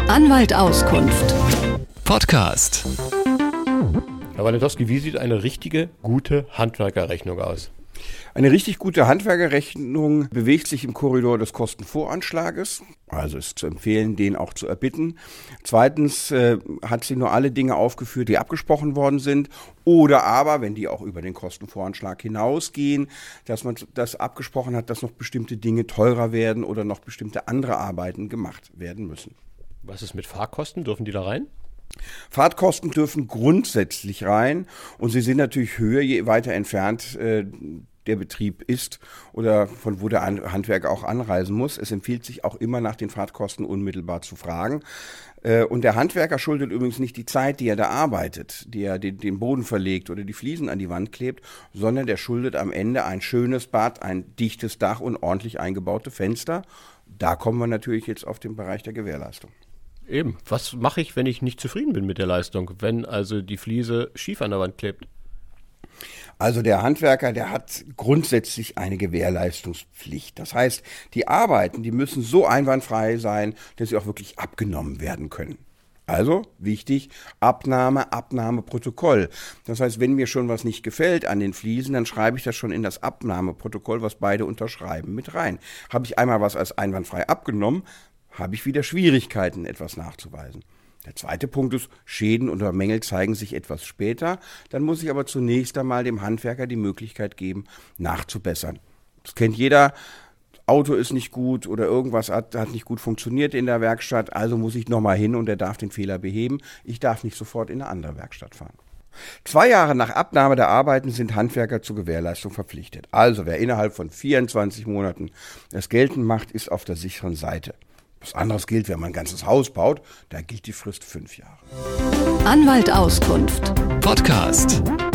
Anwalt Auskunft. Podcast. Herr Waletowski, wie sieht eine richtige, gute Handwerkerrechnung aus? Eine richtig gute Handwerkerrechnung bewegt sich im Korridor des Kostenvoranschlages. Also ist zu empfehlen, den auch zu erbitten. Zweitens hat sie nur alle Dinge aufgeführt, die abgesprochen worden sind. Oder aber, wenn die auch über den Kostenvoranschlag hinausgehen, dass man das abgesprochen hat, dass noch bestimmte Dinge teurer werden oder noch bestimmte andere Arbeiten gemacht werden müssen. Was ist mit Fahrkosten? Dürfen die da rein? Fahrtkosten dürfen grundsätzlich rein und sie sind natürlich höher, je weiter entfernt der Betrieb ist oder von wo der Handwerker auch anreisen muss. Es empfiehlt sich auch immer nach den Fahrtkosten unmittelbar zu fragen. Und der Handwerker schuldet übrigens nicht die Zeit, die er da arbeitet, die er den Boden verlegt oder die Fliesen an die Wand klebt, sondern der schuldet am Ende ein schönes Bad, ein dichtes Dach und ordentlich eingebaute Fenster. Da kommen wir natürlich jetzt auf den Bereich der Gewährleistung. Eben. Was mache ich, wenn ich nicht zufrieden bin mit der Leistung, wenn also die Fliese schief an der Wand klebt? Also der Handwerker, der hat grundsätzlich eine Gewährleistungspflicht. Das heißt, die Arbeiten, die müssen so einwandfrei sein, dass sie auch wirklich abgenommen werden können. Also, wichtig, Abnahmeprotokoll. Das heißt, wenn mir schon was nicht gefällt an den Fliesen, dann schreibe ich das schon in das Abnahmeprotokoll, was beide unterschreiben, mit rein. Habe ich einmal was als einwandfrei abgenommen, habe ich wieder Schwierigkeiten, etwas nachzuweisen. Der zweite Punkt ist, Schäden oder Mängel zeigen sich etwas später. Dann muss ich aber zunächst einmal dem Handwerker die Möglichkeit geben, nachzubessern. Das kennt jeder. Auto ist nicht gut oder irgendwas hat nicht gut funktioniert in der Werkstatt. Also muss ich nochmal hin und er darf den Fehler beheben. Ich darf nicht sofort in eine andere Werkstatt fahren. 2 Jahre nach Abnahme der Arbeiten sind Handwerker zur Gewährleistung verpflichtet. Also wer innerhalb von 24 Monaten das geltend macht, ist auf der sicheren Seite. Was anderes gilt, wenn man ein ganzes Haus baut, da gilt die Frist 5 Jahre. Anwalt Auskunft. Podcast.